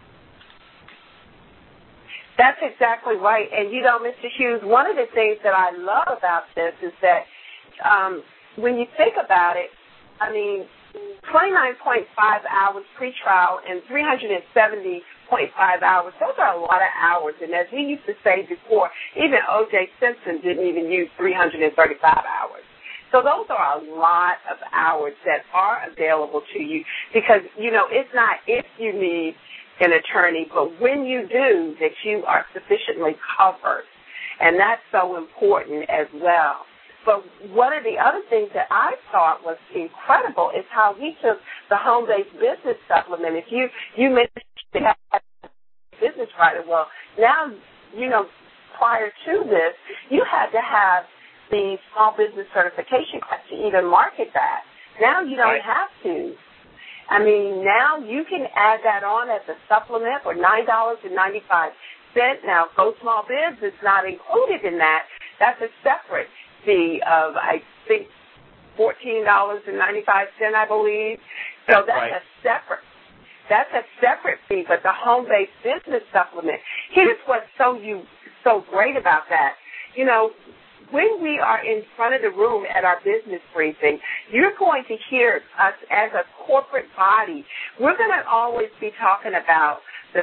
That's exactly right. And, Mr. Hughes, one of the things that I love about this is that when you think about it, I mean, 29.5 hours pretrial and 370.5 hours, those are a lot of hours. And as we used to say before, even O.J. Simpson didn't even use 335 hours. So those are a lot of hours that are available to you because, it's not if you need an attorney, but when you do, that you are sufficiently covered. And that's so important as well. But one of the other things that I thought was incredible is how he took the home-based business supplement. If you mentioned that business rider, well, now, prior to this, you had to have the small business certification class to even market that. Now you don't have to. I mean, now you can add that on as a supplement for $9.95. Now, Go Small Biz is not included in that. That's a separate fee of, I think, $14.95, I believe. So that's That's a separate fee, but the home-based business supplement, here's what's so great about that. When we are in front of the room at our business briefing, you're going to hear us as a corporate body. We're going to always be talking about the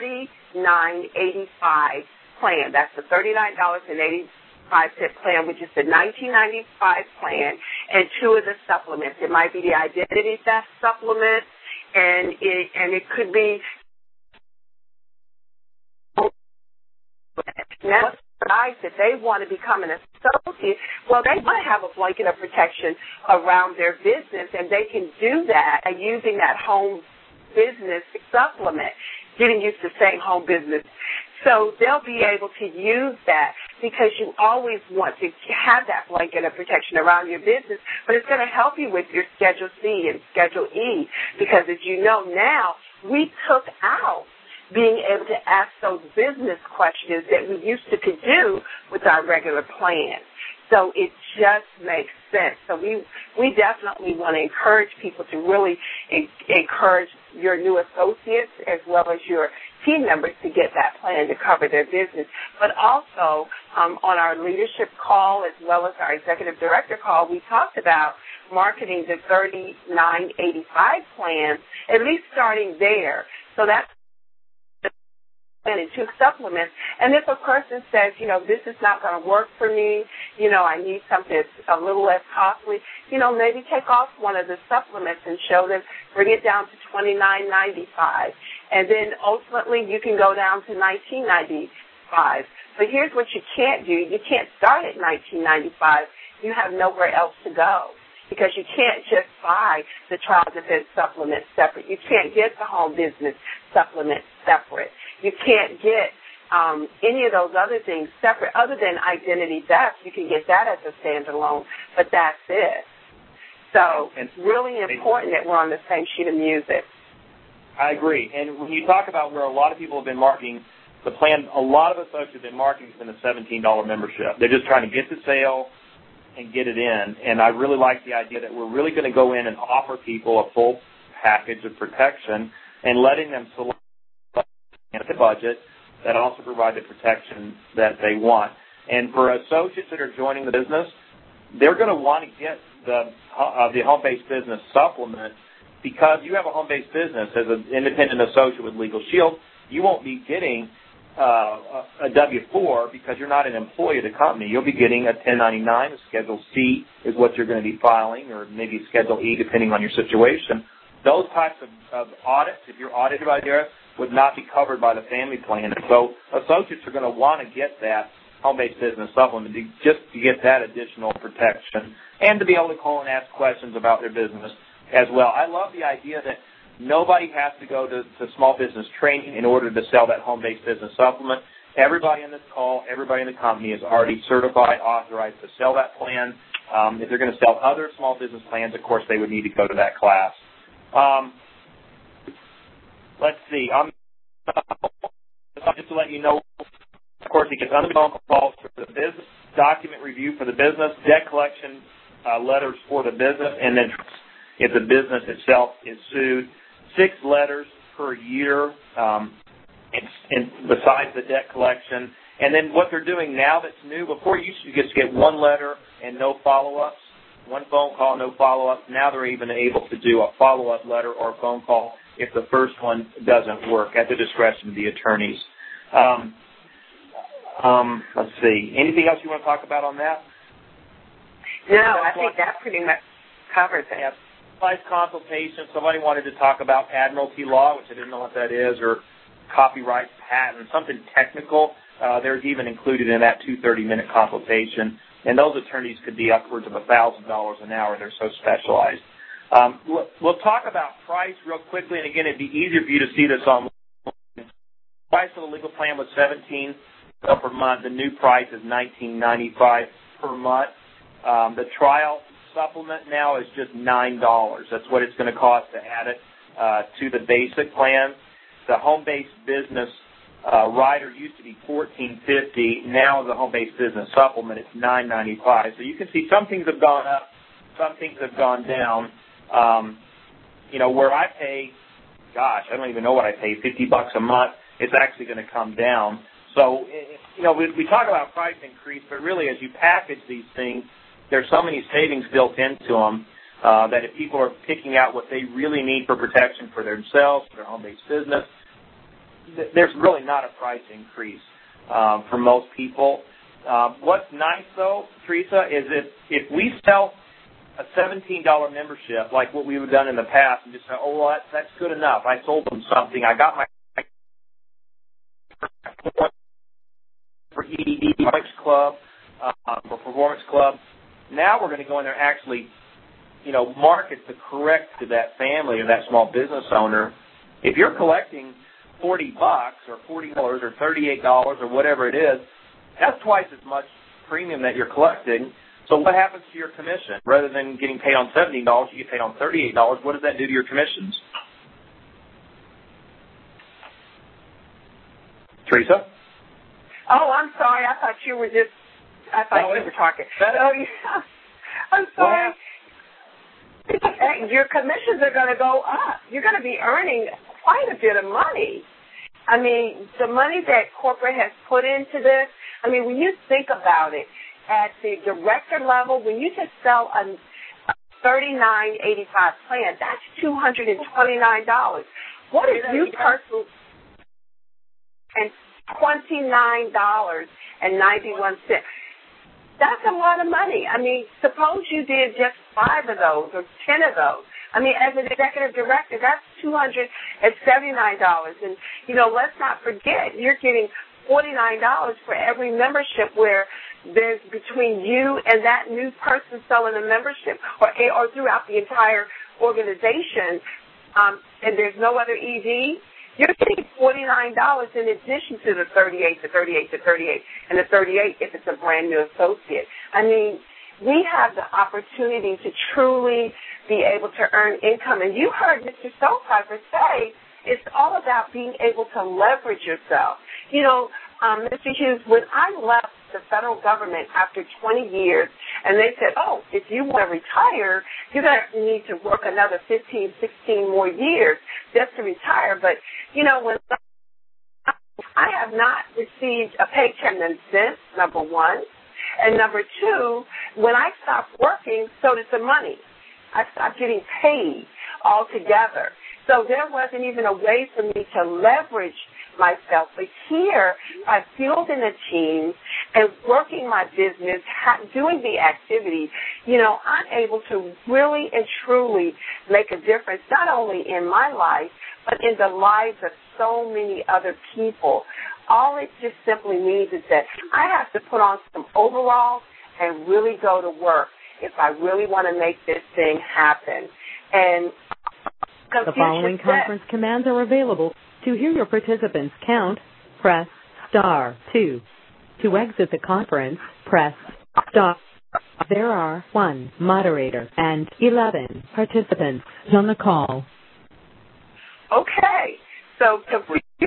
$39.85 plan. That's the $39.85 plan, which is the $19.95 plan, and two of the supplements. It might be the identity theft supplement, and it could be now guys that they want to become an associate, well, they want to have a blanket of protection around their business, and they can do that by using that home business supplement, getting used to saying home business. So they'll be able to use that because you always want to have that blanket of protection around your business, but it's going to help you with your Schedule C and Schedule E because, as you know now, we took out being able to ask those business questions that we used to could do with our regular plan. So it just makes sense. So we we definitely want to encourage people to really encourage your new associates as well as your team members to get that plan to cover their business. But also on our leadership call as well as our executive director call, we talked about marketing the 3985 plan, at least starting there. So that's and 2 supplements. And if a person says, this is not going to work for me, I need something that's a little less costly, maybe take off one of the supplements and show them, bring it down to $29.95. And then ultimately you can go down to $19.95. But here's what you can't do. You can't start at $19.95. You have nowhere else to go, because you can't just buy the Trial Defense supplement separate. You can't get the home business supplement separate. You can't get any of those other things separate other than identity theft. You can get that as a standalone, but that's it. So it's really important that we're on the same sheet of music. I agree. And when you talk about where a lot of people have been marketing the plan, a lot of associates have been marketing has been a $17 membership. They're just trying to get the sale and get it in. And I really like the idea that we're really going to go in and offer people a full package of protection and letting them select the budget that also provide the protection that they want. And for associates that are joining the business, they're going to want to get the home-based business supplement, because you have a home-based business as an independent associate with Legal Shield. You won't be getting a W-4 because you're not an employee of the company. You'll be getting a 1099. A Schedule C is what you're going to be filing, or maybe Schedule E, depending on your situation. Those types of audits, if you're audited by DARA, would not be covered by the family plan. So associates are going to want to get that home-based business supplement just to get that additional protection and to be able to call and ask questions about their business as well. I love the idea that nobody has to go to small business training in order to sell that home-based business supplement. Everybody in this call, everybody in the company is already certified, authorized to sell that plan. If they're going to sell other small business plans, of course, they would need to go to that class. Let's see. Just to let you know, of course, he gets phone calls for the business, document review for the business, debt collection letters for the business, and then if the business itself is sued, 6 letters per year, and besides the debt collection. And then what they're doing now that's new, before you used to just get 1 letter and no follow-ups, 1 phone call, no follow-ups. Now they're even able to do a follow-up letter or a phone call if the first one doesn't work, at the discretion of the attorneys. Let's see. Anything else you want to talk about on that? No, I think that pretty much covers it. Yeah. Price consultation. Somebody wanted to talk about admiralty law, which I didn't know what that is, or copyright, patent, something technical. There's even included in that 230-minute consultation. And those attorneys could be upwards of $1,000 an hour. They're so specialized. We'll talk about price real quickly, and again, it'd be easier for you to see this on. Price of the legal plan was $17 per month. The new price is $19.95 per month. The trial supplement now is just $9. That's what it's going to cost to add it to the basic plan. The home-based business rider used to be $14.50. Now the home-based business supplement is $9.95. So you can see some things have gone up, some things have gone down. Where I pay, I don't even know what I pay, $50 a month, it's actually going to come down. So, we talk about price increase, but really as you package these things, there's so many savings built into them that if people are picking out what they really need for protection for themselves, for their home-based business, there's really not a price increase for most people. What's nice, though, Teresa, is if we sell a $17 membership, like what we've done in the past, and just say, that's good enough. I sold them something. I got my for ED, Club, for Performance Club. Now we're going to go in there and actually, market the correct to that family or that small business owner. If you're collecting $40 or $40 or $38 or whatever it is, that's twice as much premium that you're collecting. So what happens to your commission? Rather than getting paid on $17, you get paid on $38. What does that do to your commissions? Teresa? Oh, I'm sorry. I thought you were talking. Oh, yeah. I'm sorry. your commissions are going to go up. You're going to be earning quite a bit of money. I mean, the money that corporate has put into this, I mean, when you think about it, at the director level, when you just sell a $39.85 plan, that's $229. What if you personally and $29.91? That's a lot of money. I mean, suppose you did just 5 of those or 10 of those. I mean, as an executive director, that's $279. And, you know, let's not forget, you're getting $49 for every membership, where there's between you and that new person selling a membership or throughout the entire organization, and there's no other ED, you're getting $49 in addition to the $38, and the $38 if it's a brand new associate. I mean, we have the opportunity to truly be able to earn income. And you heard Mr. Stonepiper say it's all about being able to leverage yourself. You know, Mr. Hughes, when I left the federal government after 20 years, and they said, oh, if you want to retire, you're going to need to work another 15, 16 more years just to retire. But, you know, when I have not received a paycheck since, number one. And number two, when I stopped working, so did the money. I stopped getting paid altogether. So there wasn't even a way for me to leverage myself. But here, by building a team and working my business, doing the activity, you know, I'm able to really and truly make a difference, not only in my life, but in the lives of so many other people. All it just simply means is that I have to put on some overalls and really go to work if I really want to make this thing happen. And the following conference commands are available. To hear your participants count, press star 2. To exit the conference, press star. There are 1 moderator and 11 participants on the call. Okay. So the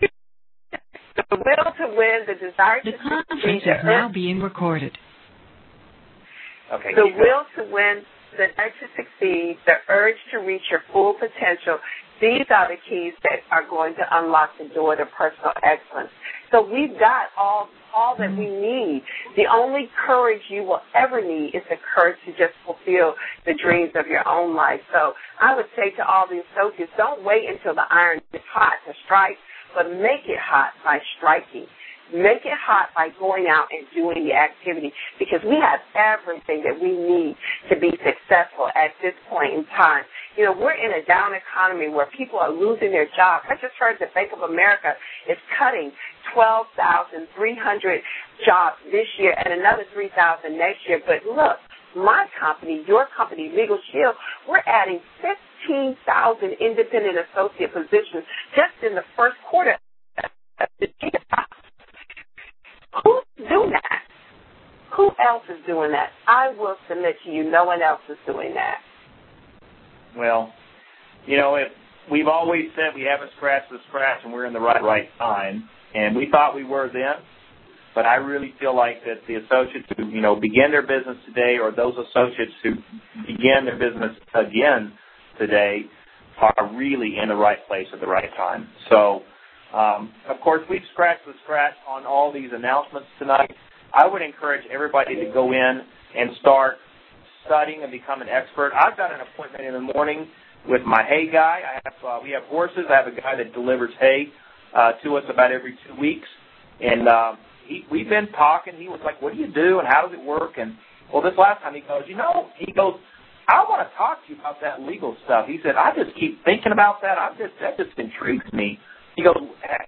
will to win, the desire to succeed. The conference is now being recorded. Okay. The will to win, the desire to succeed, the urge to reach your full potential, these are the keys that are going to unlock the door to personal excellence. So we've got all that we need. The only courage you will ever need is the courage to just fulfill the dreams of your own life. So I would say to all the associates, don't wait until the iron is hot to strike, but make it hot by striking. Make it hot by going out and doing the activity, because we have everything that we need to be successful at this point in time. You know, we're in a down economy where people are losing their jobs. I just heard that Bank of America is cutting 12,300 jobs this year and another 3,000 next year. But look, my company, your company, Legal Shield, we're adding 15,000 independent associate positions just in the first quarter of the year. Who's doing that? Who else is doing that? I will submit to you, no one else is doing that. Well, you know, we've always said we haven't scratched the scratch and we're in the right time, and we thought we were then, but I really feel like that the associates who, you know, begin their business today, or those associates who begin their business again today, are really in the right place at the right time. So, of course, we've scratched the scratch on all these announcements tonight. I would encourage everybody to go in and start studying and become an expert. I've got an appointment in the morning with my hay guy. We have horses. I have a guy that delivers hay to us about every 2 weeks. And we've been talking. He was like, what do you do and how does it work? And, well, this last time he goes, I want to talk to you about that legal stuff. He said, I just keep thinking about that. That just intrigues me. He goes,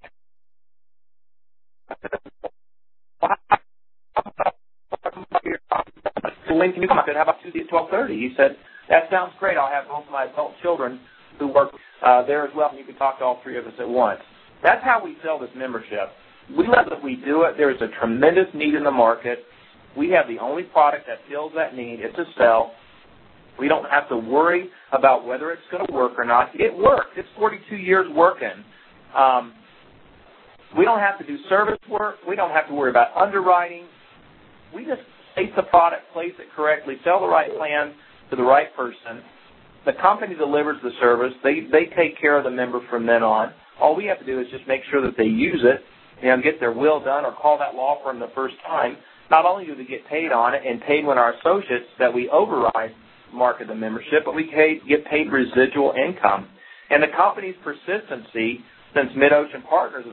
when can you come? I said, how about Tuesday at 12:30? He said, that sounds great. I'll have both my adult children who work there as well, and you can talk to all three of us at once. That's how we sell this membership. We love that we do it. There is a tremendous need in the market. We have the only product that fills that need. It's a sell. We don't have to worry about whether it's going to work or not. It works. It's 42 years working. We don't have to do service work. We don't have to worry about underwriting. We just place the product, place it correctly, sell the right plan to the right person, The company delivers the service. They take care of the member from then on. All we have to do is just make sure that they use it and get their will done or call that law firm the first time. Not only do we get paid on it and paid when our associates that we override market the membership, but we get paid residual income. And the company's persistency since Mid-Ocean Partners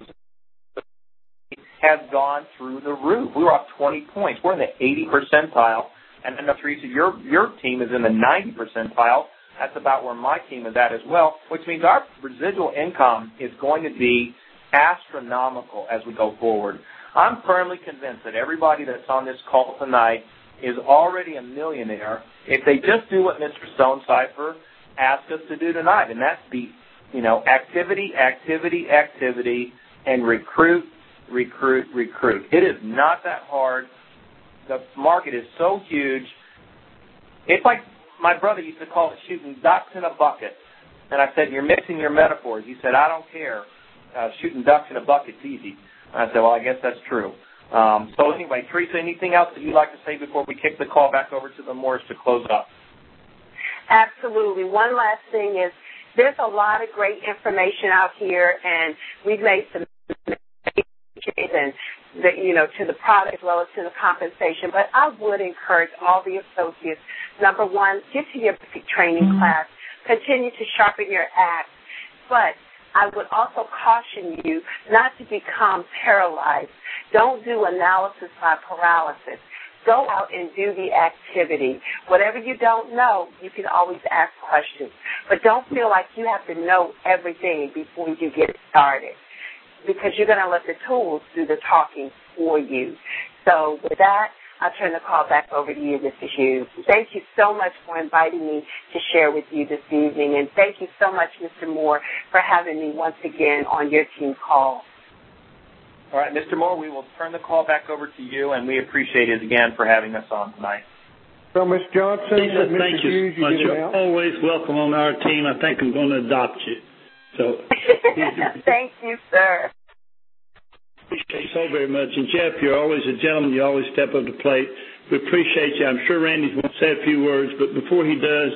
has gone through the roof. We were up 20 points. We're in the 80 percentile. And I know, Teresa, your team is in the 90 percentile. That's about where my team is at as well, which means our residual income is going to be astronomical as we go forward. I'm firmly convinced that everybody that's on this call tonight is already a millionaire if they just do what Mr. Stonecipher asked us to do tonight, and that's be, activity, and recruit. It is not that hard. The market is so huge. It's like my brother used to call it shooting ducks in a bucket. And I said, you're mixing your metaphors. He said, I don't care. Shooting ducks in a bucket's easy. And I said, well, I guess that's true. So anyway, Teresa, anything else that you'd like to say before we kick the call back over to the Moores to close up? Absolutely. One last thing is there's a lot of great information out here, and we've made some and to the product as well as to the compensation. But I would encourage all the associates, number one, get to your basic training class, continue to sharpen your act. But I would also caution you not to become paralyzed. Don't do analysis by paralysis. Go out and do the activity. Whatever you don't know, you can always ask questions. But don't feel like you have to know everything before you get started, because you're going to let the tools do the talking for you. So with that, I'll turn the call back over to you, Mr. Hughes. Thank you so much for inviting me to share with you this evening, and thank you so much, Mr. Moore, for having me once again on your team call. All right, Mr. Moore, we will turn the call back over to you, and we appreciate it again for having us on tonight. So, Ms. Johnson, Lisa, Mr. thank you Hughes, so much. You're always welcome on our team. I think I'm going to adopt you. So, thank you, sir. Appreciate you so very much. And Jeff, you're always a gentleman. You always step up to the plate. We appreciate you. I'm sure Randy's going to say a few words, but before he does,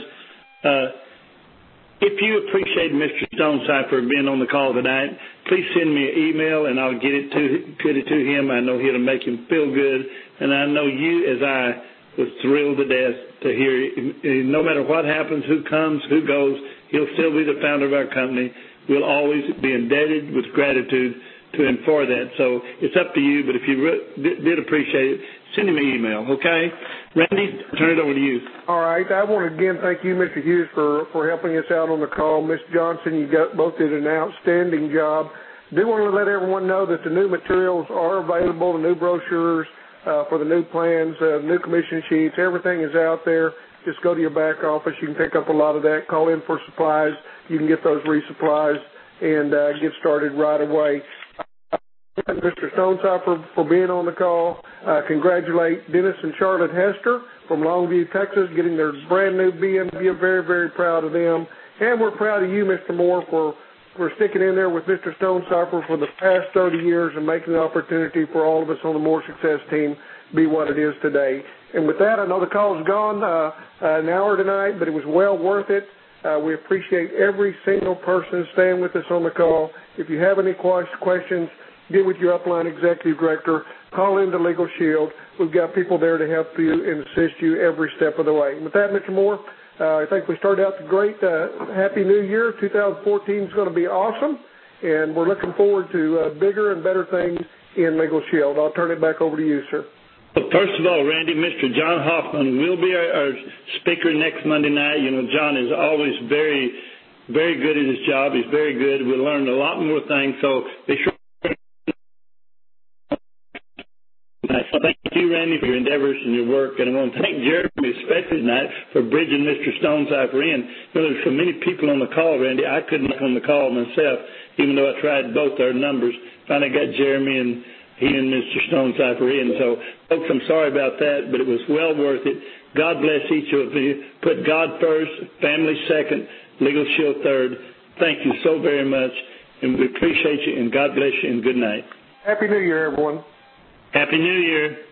if you appreciate Mr. Stonecipher being on the call tonight, please send me an email and I'll get it to him. I know it'll make him feel good, and I know you, as I was thrilled to death to hear. No matter what happens, who comes, who goes, he'll still be the founder of our company. We'll always be indebted with gratitude to him for that. So it's up to you, but if you did appreciate it, send him an email, okay? Randy, turn it over to you. All right. I want to again thank you, Mr. Hughes, for helping us out on the call. Ms. Johnson, you both did an outstanding job. I do want to let everyone know that the new materials are available, the new brochures for the new plans, new commission sheets, everything is out there. Just go to your back office. You can pick up a lot of that. Call in for supplies. You can get those resupplies and get started right away. Mr. Stonecipher for being on the call. Congratulate Dennis and Charlotte Hester from Longview, Texas, getting their brand new BMW. Very, very proud of them. And we're proud of you, Mr. Moore, for sticking in there with Mr. Stonecipher for the past 30 years and making the opportunity for all of us on the Moore Success team be what it is today. And with that, I know the call is gone an hour tonight, but it was well worth it. We appreciate every single person staying with us on the call. If you have any questions, get with your upline executive director. Call into Legal Shield. We've got people there to help you and assist you every step of the way. And with that, Mr. Moore, I think we started out great. Happy New Year. 2014 is going to be awesome, and we're looking forward to bigger and better things in Legal Shield. I'll turn it back over to you, sir. Well, first of all, Randy, Mr. John Hoffman will be our speaker next Monday night. You know, John is always very, very good at his job. He's very good. We learned a lot more things, so be sure. Thank you, Randy, for your endeavors and your work, and I want to thank Jeremy especially tonight for bridging Mr. Stonecipher in. You know, there's so many people on the call, Randy. I couldn't look on the call myself, even though I tried both our numbers. Finally got Jeremy and he and Mr. Stonecipher in. So, folks, I'm sorry about that, but it was well worth it. God bless each of you. Put God first, family second, Legal Shield third. Thank you so very much, and we appreciate you, and God bless you, and good night. Happy New Year, everyone. Happy New Year.